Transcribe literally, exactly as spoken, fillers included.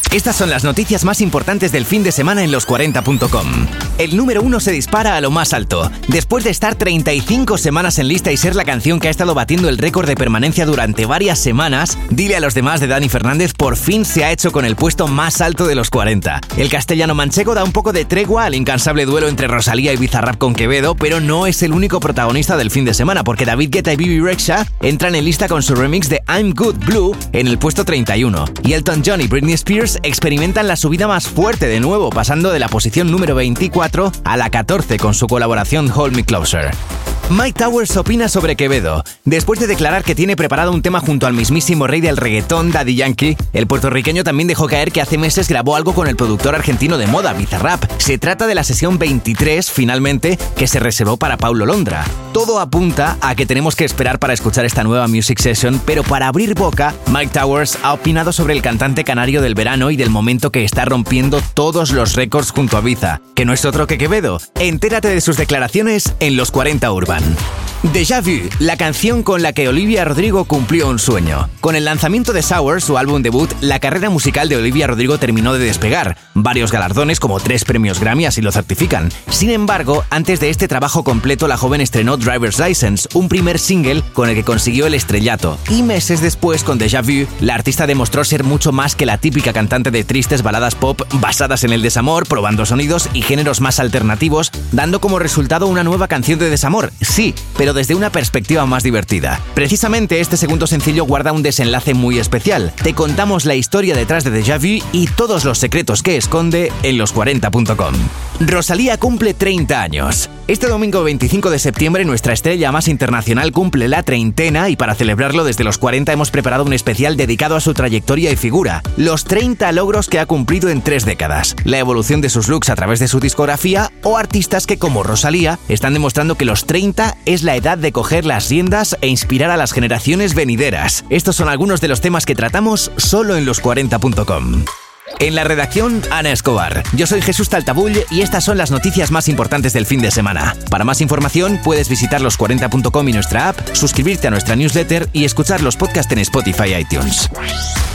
Estas son las noticias más importantes del fin de semana en los cuarenta punto com. El número uno se dispara a lo más alto. Después de estar treinta y cinco semanas en lista y ser la canción que ha estado batiendo el récord de permanencia durante varias semanas, Dile a los demás de Dani Fernández por fin se ha hecho con el puesto más alto de los cuarenta. El castellano manchego da un poco de tregua al incansable duelo entre Rosalía y Bizarrap con Quevedo, pero no es el único protagonista del fin de semana, porque David Guetta y Bibi Rexha entran en lista con su remix de I'm Good Blue en el puesto treinta y uno. Y Elton John y Britney Spears experimentan la subida más fuerte de nuevo, pasando de la posición número veinticuatro a la catorce con su colaboración Hold Me Closer. Mike Towers opina sobre Quevedo. Después de declarar que tiene preparado un tema junto al mismísimo rey del reggaetón, Daddy Yankee, el puertorriqueño también dejó caer que hace meses grabó algo con el productor argentino de moda, Bizarrap. Se trata de la sesión veintitrés, finalmente, que se reservó para Paulo Londra. Todo apunta a que tenemos que esperar para escuchar esta nueva Music Session, pero para abrir boca, Mike Towers ha opinado sobre el cantante canario del verano y del momento que está rompiendo todos los récords junto a Biza, que no es otro que Quevedo. Entérate de sus declaraciones en Los cuarenta Urban. Déjà Vu, la canción con la que Olivia Rodrigo cumplió un sueño. Con el lanzamiento de Sour, su álbum debut, la carrera musical de Olivia Rodrigo terminó de despegar. Varios galardones, como tres premios Grammy, así lo certifican. Sin embargo, antes de este trabajo completo, la joven estrenó Driver's License, un primer single con el que consiguió el estrellato. Y meses después, con Déjà Vu, la artista demostró ser mucho más que la típica cantante de tristes baladas pop basadas en el desamor, probando sonidos y géneros más alternativos, dando como resultado una nueva canción de desamor. Sí, pero desde una perspectiva más divertida. Precisamente este segundo sencillo guarda un desenlace muy especial. Te contamos la historia detrás de Déjà Vu y todos los secretos que esconde en los cuarenta punto com. Rosalía cumple treinta años. Este domingo veinticinco de septiembre nuestra estrella más internacional cumple la treintena y para celebrarlo desde los cuarenta hemos preparado un especial dedicado a su trayectoria y figura. Los treinta logros que ha cumplido en tres décadas. La evolución de sus looks a través de su discografía o artistas que como Rosalía están demostrando que los treinta es la edad de coger las riendas e inspirar a las generaciones venideras. Estos son algunos de los temas que tratamos solo en los cuarenta punto com. En la redacción, Ana Escobar. Yo soy Jesús Taltabull y estas son las noticias más importantes del fin de semana. Para más información, puedes visitar los cuarenta punto com y nuestra app, suscribirte a nuestra newsletter y escuchar los podcasts en Spotify y iTunes.